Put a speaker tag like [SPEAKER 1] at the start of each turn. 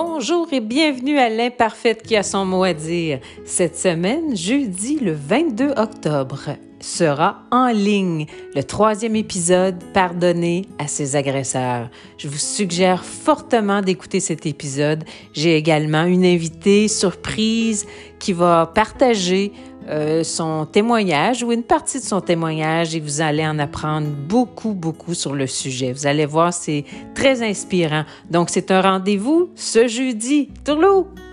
[SPEAKER 1] Bonjour et bienvenue à l'Imparfaite qui a son mot à dire. Cette semaine, jeudi le 22 octobre, sera en ligne le 3e épisode « Pardonner à ses agresseurs ». Je vous suggère fortement d'écouter cet épisode. J'ai également une invitée surprise qui va partager son témoignage ou une partie de son témoignage et vous allez en apprendre beaucoup sur le sujet. Vous allez voir, c'est très inspirant. Donc, c'est un rendez-vous ce jeudi. Tourlou!